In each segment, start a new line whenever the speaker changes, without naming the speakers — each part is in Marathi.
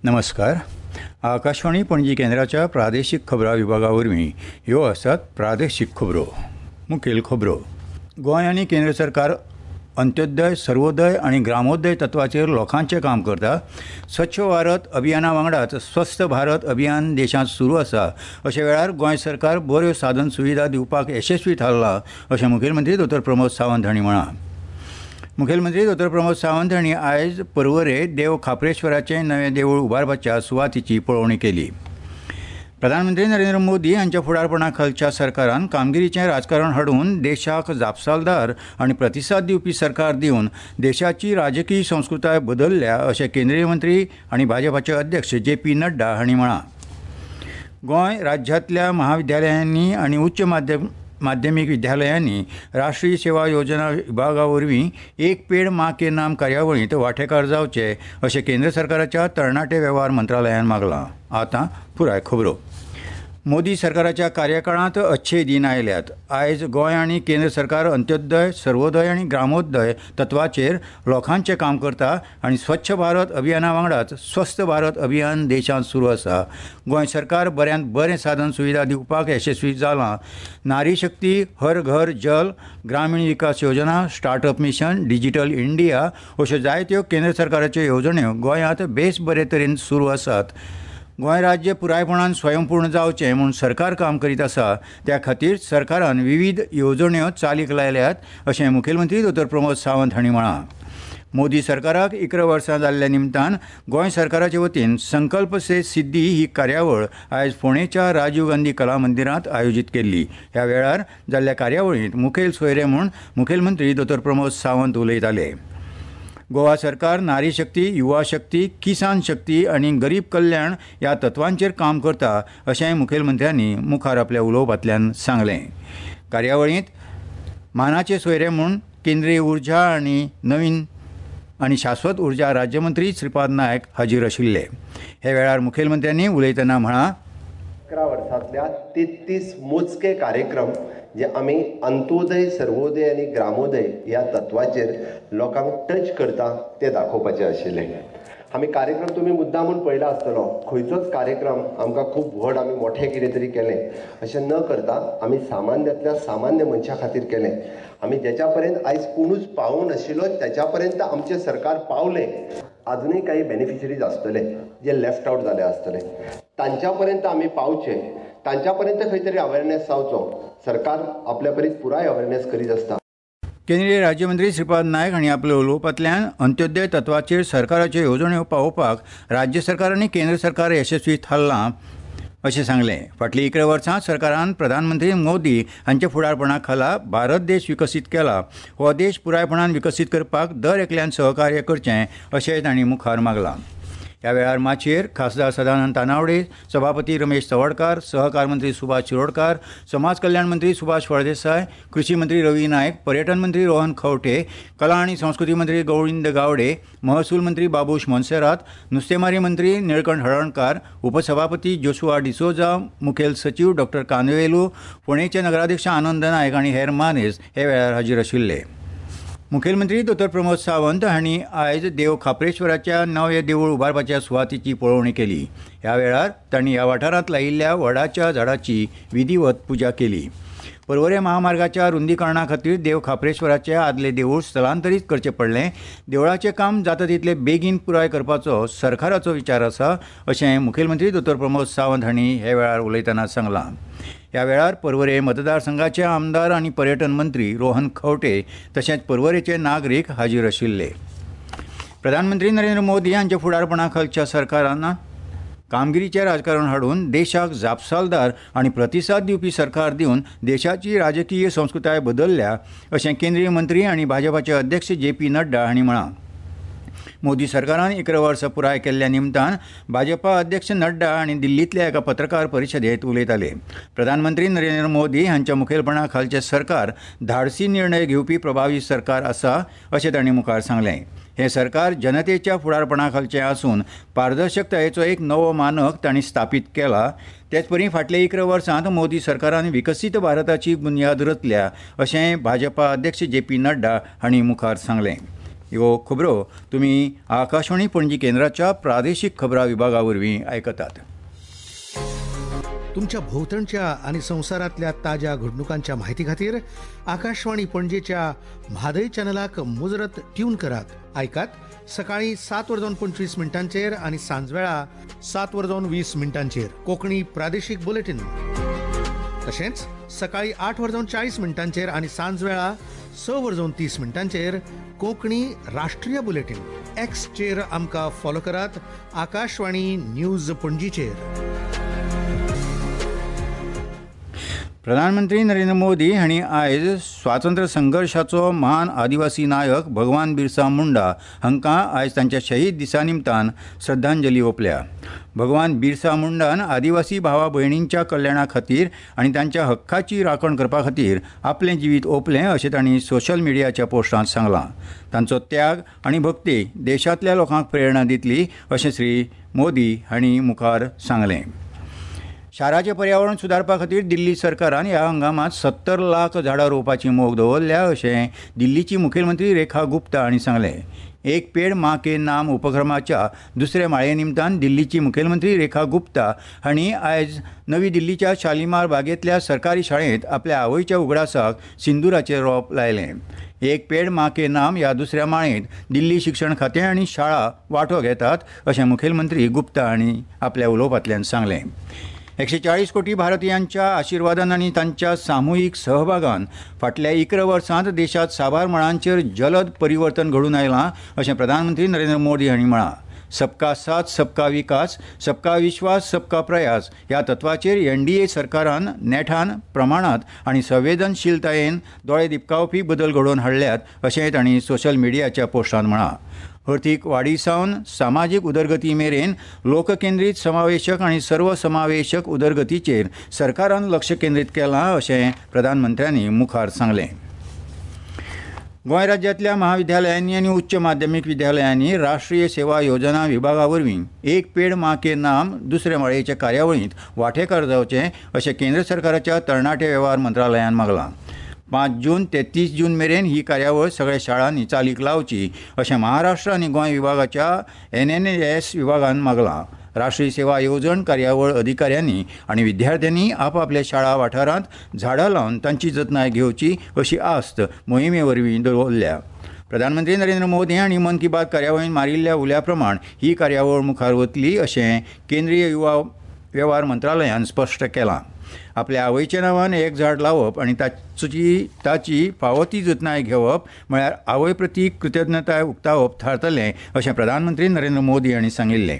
नमस्कार. आकाशवाणी पणजी केंद्राच्या प्रादेशीक खबरां विभागा वरवीं ह्यो आसात प्रादेशीक खबरो. मुखेल खबरो. गोंय आनी केंद्र सरकार अंत्योदय, सर्वोदय आनी ग्रामोदय तत्वाचेर लोकांचें काम करता. स्वच्छ भारत अभियाना वांगडाच स्वस्थ भारत अभियान देशांत सुरू आसा. अशा वेळार गोंय सरकार बऱ्यो साधन सुविधा दिवपाक यशस्वी थारला अशें मुखेलमंत्री दोतोर प्रमोद सावंत हांणी म्हळां. मुखेलमंत्री दोतोर प्रमोद सावंत हांणी आयज पर्वरे देव खापरेश्वराचें नवें देवूळ उबारपाच्या सुवातीची पळोवणी केली. प्रधानमंत्री नरेंद्र मोदी हांच्या फुडारपणा खालच्या सरकारान कामगिरीचें राजकारण हाडून देशाक जापसालदार आनी प्रतिसाद दिवपी सरकार दिवन देशाची राजकीय संस्कृताय बदल्ल्या अशें केंद्रीय मंत्री आनी भाजपाचे अध्यक्ष JP नड्डा हांणी म्हळां. गोंय राज्यांतल्या महाविद्यालयांनी आनी उच्च माध्यमीक विद्यालयांनी राष्ट्रीय सेवा योजना विभागा वरवीं एक पेड माँ के नाम कार्यावळींत वांटेकार जावचे अशें केंद्र सरकाराच्या तरणाटे वेव्हार मंत्रालयान मागलां. आतां पुराय खबरो. मोदी सरकाराच्या कार्यकाळांत अच्छे दिन आयल्यात. आयज गोंय आनी केंद्र सरकार अंत्योदय, सर्वोदय आनी ग्रामोदय तत्वाचेर लोकांचें काम करता आनी स्वच्छ भारत अभियाना वांगडाच स्वस्थ भारत अभियान देशांत सुरू आसा. गोंय सरकार बऱ्यांत बरें साधन सुविधा दिवपाक यशस्वी जालां. नारी शक्ती, हर घर जल, ग्रामीण विकास योजना, स्टार्टअप मिशन, डिजिटल इंडिया अश्यो जायत्यो केंद्र सरकाराच्यो येवजण्यो गोंयांत बेस बरे तरेन सुरू आसात. गोंय राज्य पुरायपणान स्वयंपूर्ण जावचें म्हूण सरकार काम करीत आसा. त्या खातीर सरकारान विविध येवजण्यो चालीक लायल्यात अशें मुखेलमंत्री दोतोर प्रमोद सावंत हांणी म्हळां. मोदी सरकाराक 11 वर्सां जाल्ल्या निमतान गोंय सरकाराचे वतीन संकल्प से सिद्धी ही कार्यावळ आयज फोंडेच्या राजीव गांधी कला मंदिरांत आयोजीत केल्ली. ह्या वेळार जाल्ल्या कार्यावळींत मुखेल सोयरे म्हूण मुखेलमंत्री दोतोर प्रमोद सावंत उलयताले. गोवा सरकार नारी शक्ती, युवा शक्ती, किसान शक्ती आनी गरीब कल्याण ह्या तत्वांचेर काम करता अशेंय मुखेलमंत्र्यांनी मुखार आपल्या उलोवपांतल्यान सांगलें. कार्यावळींत मानाचे सोयरे म्हूण केंद्रीय उर्जा आनी नवीन आनी शाश्वत उर्जा राज्यमंत्री श्रीपाद नायक हाजीर आशिल्ले. हे वेळार मुखेलमंत्र्यांनी उलयतना म्हळां,
11 वर्सांतल्या 33 मोजके कार्यक्रम जे आमी अंत्योदय, सर्वोदय आनी ग्रामोदय ह्या तत्वाचेर लोकांक टच करता ते दाखोवपाचे आशिल्ले. आमी कार्यक्रम तुमी मुद्दामून पळयला आसतलो. खंयचोच कार्यक्रम आमकां खूब व्हड आमी मोठें कितें तरी केलें अशें न करता आमी सामान्यांतल्या सामान्य मनशा खातीर केलें. आमी जेच्या पर्यंत आयज कोणूच पावूंक नाशिल्लो त्याच्या पर्यंत आमचें सरकार पावलें. अजुनूय काही बेनिफिशरीज आसतले जे लेफ्ट आउट जाले आसतले, तांच्या पर्यंत आमी पावचे, तांच्या पर्यंत खंय तरी अवेरनेस जावचो. सरकार आपल्या परीत पुराय अवेरनेस करीत आसता.
केंद्रीय राज्यमंत्री श्रीपाद नायक हांणी आपल्या उलोवपांतल्यान अंत्योदय तत्वाचेर सरकाराच्यो येवजण्यो पावोवपाक राज्य सरकार आनी केंद्र सरकार यशस्वी थारलां अशें सांगलें. फाटलीं 11 वर्सां सरकारान प्रधानमंत्री मोदी हांच्या फुडारपणा खाला भारत देश विकसीत केला. हो देश पुरायपणान विकसीत करपाक दर एकल्यान सहकार्य करचें अशेंय तांणी मुखार मागलां. ह्या वेळार माचयेर खासदार सदानंद तानावडे, सभापती रमेश चवडकार, सहकार मंत्री सुभाष शिरोडकार, समाज कल्याण मंत्री सुभाष फळदेसाय, कृषी मंत्री रवी नायक, पर्यटन मंत्री रोहन खंवटे, कला आनी संस्कृती मंत्री गोविंद गावडे, महसूल मंत्री बाबूश मोन्सेरात, नुस्तेमारी मंत्री निळकंठ हळर्णकार, उपसभापती जोशुआ डिसोजा, मुखेल सचिव डॉ कांदवेलू, फोंडेचे नगराध्यक्ष आनंद नायक आनी हेर मानेस्त हे वेळार हाजीर आशिल्ले. मुखेलमंत्री दोतोर प्रमोद सावंत हांणी आयज देव खापरेश्वराच्या नवें देवूळ उबारपाच्या सुवातीची पळोवणी केली. ह्या वेळार तांणी ह्या वाठारांत लायिल्ल्या वडाच्या झाडाची विधिवत पुजा केली. पर्वरे महामार्गाच्या रुंदीकरणा खातीर देव खापरेश्वराचें आदलें देवूळ स्थलांतरीत करचें पडलें. देवळाचें काम जाता तितले बेगीन पुराय करपाचो सरकाराचो विचार आसा अशें मुखेलमंत्री दोतोर प्रमोद सावंत हांणी हे वेळार उलयतना सांगलां. ह्या वेळार पर्वरे मतदारसंघाचे आमदार आनी पर्यटन मंत्री रोहन खंवटे तशेंच पर्वरेचे नागरीक हाजीर आशिल्ले. प्रधानमंत्री नरेंद्र मोदी हांच्या फुडारपणा खालच्या सरकारान कामगिरीचें राजकारण हाडून देशाक जापसालदार आनी प्रतिसाद दिवपी सरकार दिवन देशाची राजकीय संस्कृताय बदल्ल्या अशें केंद्रीय मंत्री आनी भाजपाचे अध्यक्ष JP नड्डा हांणी म्हळां. मोदी सरकारान 11 वर्सां पुराय केल्ल्या निमतान भाजपा अध्यक्ष नड्डा हांणी दिल्लींतल्या एका पत्रकार परिशदेंत उलयताले. प्रधानमंत्री नरेंद्र मोदी हांच्या मुखेलपणा खालचें सरकार धाडसी निर्णय घेवपी प्रभावी सरकार आसा अशें तांणी मुखार सांगलें. हें सरकार जनतेच्या फुडारपणा खालचें आसून पारदर्शकतायेचो एक नवो मानक तांणी स्थापीत केला. तेच परी फाटल्या 11 वर्सांत मोदी सरकारान विकसीत भारताची बुन्याद रचल्या अशें भाजपा अध्यक्ष JP नड्डा हांणी मुखार सांगलें. ह्यो खबरो तुमी आकाशवाणी पणजी केंद्राच्या प्रादेशीक खबरां विभागा वरवीं आयकतात.
तुमच्या भोवतणच्या आणि संवसारातल्या ताज्या घडणुकांच्या म्हायती खातीर आकाशवाणी पणजेच्या म्हादय चॅनलाक मुजरत ट्यून करात. आयकात सकाळी 7:25 आणि सांजवेळा 7:20 कोंकणी प्रादेशीक बुलेटिन. तशेंच सकाळी 8:40 आणि सांजवेळा 6:30 कोंकणी राष्ट्रीय बुलेटिन. एक्सचेर आमकां फॉलो करात. आकाशवाणी न्यूज पणजीचेर.
प्रधानमंत्री नरेंद्र मोदी हांणी आयज स्वातंत्र्य संघर्षाचो महान आदिवासी नायक भगवान बिरसा मुंडा हांकां आयज तांच्या शहीद दिसा निमतान श्रद्धांजली ओंपल्या. भगवान बिरसा मुंडान आदिवासी भावा भयणींच्या कल्याणा खातीर आनी तांच्या हक्काची राखण करपा खातीर आपलें जिवीत ओंपलें अशें तांणी सोशल मिडियाच्या पोस्टांत सांगलां. तांचो त्याग आनी भक्ती देशांतल्या लोकांक प्रेरणा दितली अशें श्री मोदी हांणी मुखार सांगलें. शाराचें पर्यावरण सुदारपा खातीर दिल्ली सरकारान ह्या हंगामांत 70 लाख झाडां रोवपाची मोख दवरल्या अशें दिल्लीची मुखेलमंत्री रेखा गुप्ता हांणी सांगलें. एक पेड माँ के नाम उपक्रमाच्या दुसऱ्या माळये निमतान दिल्लीची मुखेलमंत्री रेखा गुप्ता हांणी आयज नवी दिल्लीच्या शालिमार बागेंतल्या सरकारी शाळेंत आपल्या आवयच्या उगडासाक सिंदुराचें रोंप लायलें. एक पेड माँ के नाम ह्या दुसऱ्या माळेंत दिल्ली शिक्षण खातें आनी शाळा वांटो घेतात अशें मुखेलमंत्री गुप्ता हांणी आपल्या उलोवपांतल्यान सांगलें. 140 कोटी भारतीयांच्या आशिर्वादान आनी तांच्या सामुहीक सहभागान फाटल्या 11 वर्सांत देशांत साबार मळांचेर जलद परिवर्तन घडून आयलां अशें प्रधानमंत्री नरेंद्र मोदी हांणी म्हळां. सबका साथ सबका विकास, सबका विश्वास, सबका प्रयास ह्या तत्वाचेर एनडीए सरकारान नेटान प्रमाणांत आनी संवेदनशीलतायेन दोळे दिपकावपी बदल घडोवन हाडल्यात अशें तांणी सोशल मिडियाच्या पोस्टांत म्हळां. अर्थीक वाडी सावन सामाजीक उदरगती मेरेन लोककेंद्रीत समावेशक आनी सर्वसमावेशक उदरगतीचेर सरकारान लक्ष केंद्रीत केलां अशें प्रधानमंत्र्यांनी मुखार सांगलें. गोंय राज्यांतल्या महाविद्यालयांनी आनी उच्च माध्यमीक विद्यालयांनी राष्ट्रीय सेवा योजना विभागा वरवीं एक पेड माँ के नाम दुसरे माळयेच्या कार्यावळींत वांटेकार जावचें अशें केंद्र सरकाराच्या तरणाटे वेव्हार मंत्रालयान मागलां. 5 जून ते 30 जून मेरेन ही कार्यावळ सगळ्या शाळांनी चालीक लावची अशें महाराष्ट्र आनी गोंय विभागाच्या NNAS विभागान मागलां. राष्ट्रीय सेवा येवजण कार्यावळ अधिकाऱ्यांनी आनी विद्यार्थ्यांनी आपापल्या शाळा वाठारांत झाडां लावन तांची जतनाय घेवची अशी आस्त मोहिमे वरवीं दवरल्या. प्रधानमंत्री नरेंद्र मोदी हांणी मन की बात कार्यावळींत मारिल्ल्या उल्या प्रमाण ही कार्यावळ मुखार वतली अशें केंद्रीय युवा वेव्हार मंत्रालयान स्पश्ट केलां. आपल्या आवयच्या नांवान एक झाड लावप आनी ताची फावो ती जतनाय घेवप म्हळ्यार आवय प्रती कृतज्ञताय उक्तावप थारतलें अशें प्रधानमंत्री नरेंद्र मोदी हांणी सांगिल्लें.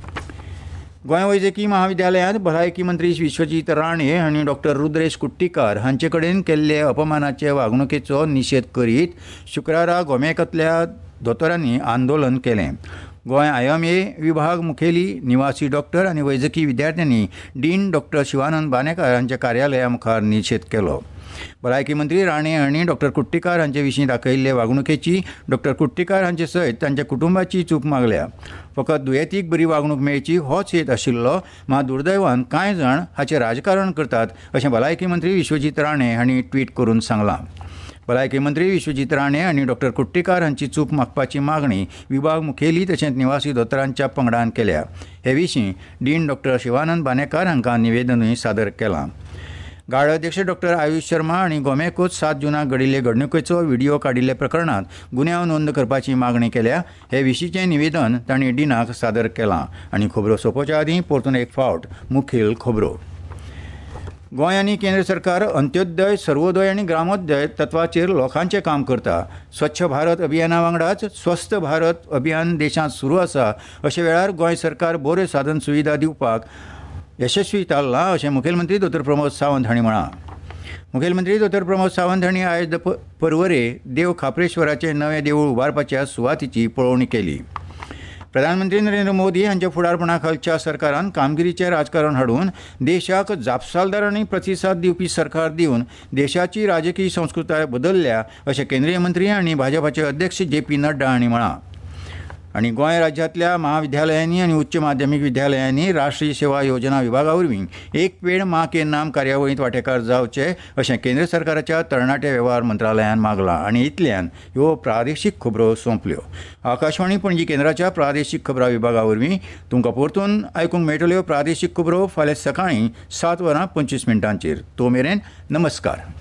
गोंय वैजकी महाविद्यालयांत भलायकी मंत्री विश्वजीत राणे हांणी डॉक्टर रुद्रेश कुट्टीकार हांचे कडेन केल्ले अपमानाचे वागणुकेचो निशेध करीत शुक्रारा गोमेकांतल्या दोतोरांनी आंदोलन केलें. गोंय IMA विभाग मुखेली निवासी डॉक्टर आनी वैजकी विद्यार्थ्यांनी डीन डॉक्टर शिवानंद बानेकार हांच्या कार्यालया मुखार निशेध केलो. भलायकी मंत्री राणे हांणी डॉक्टर कुट्टीकार हांचे विशीं दाखयिल्ले वागणुकेची डॉक्टर कुट्टीकार हांचे सयत तांच्या कुटुंबाची चूक मागल्या. फकत दुयेंतीक बरी वागणूक मेळची होच हेत आशिल्लो, मात दुर्दैवान कांय जाण हाचें राजकारण करतात अशें भलायकी मंत्री विश्वजीत राणे हांणी ट्वीट करून सांगलां. भलायकी मंत्री विश्वजीत राणे आनी डॉक्टर कुट्टीकार हांची चूक मागपाची मागणी विभाग मुखेली तशेंच निवासी दोतोरांच्या पंगडान केल्या. हे विशीं डीन डॉक्टर शिवानंद बानेकार हांकां निवेदनूय सादर केलां. गाळ अध्यक्ष डॉक्टर आयुष शर्मा हांणी गोमेकोच 7 जूनाक घडिल्ले घडणुकेचो व्हिडिओ काडिल्ल्या प्रकरणांत गुन्यांव नोंद करपाची मागणी केल्या. हे विशींचें निवेदन तांणी डीनाक सादर केलां. आनी खबरो सोंपोवच्या आदीं परतून एक फावट मुखेल खबरो. गोंय आनी केंद्र सरकार अंत्योदय, सर्वोदय आनी ग्रामोदय तत्वाचेर लोकांचें काम करता. स्वच्छ भारत अभियाना वांगडाच स्वस्थ भारत अभियान देशांत सुरू आसा. अशे वेळार गोंय सरकार बऱ्यो साधन सुविधा दिवपाक यशस्वी थारलां अशें मुखेलमंत्री दोतोर प्रमोद सावंत हांणी म्हळां. मुखेलमंत्री दोतोर प्रमोद सावंत हांणी आयज परवरे देव खापरेश्वराचें नवें देवूळ उबारपाच्या सुवातीची पळोवणी केली. प्रधानमंत्री नरेंद्र मोदी हांच्या फुडारपणा खालच्या सरकारान कामगिरीचें राजकारण हाडून देशाक जापसालदार आनी प्रतिसाद दिवपी सरकार दिवन देशाची राजकीय संस्कृताय बदल्ल्या अशें केंद्रीय मंत्री आनी भाजपाचे अध्यक्ष JP नड्डा हांणी म्हळां. आनी गोंय राज्यांतल्या महाविद्यालयांनी आनी उच्च माध्यमीक विद्यालयांनी राष्ट्रीय सेवा योजना विभागा वरवीं एक पेड माँ के नाम कार्यावळींत वांटेकार जावचे अशें केंद्र सरकाराच्या तरणाटे वेव्हार मंत्रालयान मागलां आनी इतल्यान ह्यो प्रादेशीक खबरो सोंपल्यो. आकाशवाणी पणजी केंद्राच्या प्रादेशीक खबरां विभागा वरवीं तुमकां परतून आयकूंक मेळटल्यो प्रादेशीक खबरो फाल्यां सकाळीं 7:25 तो मेरेन नमस्कार.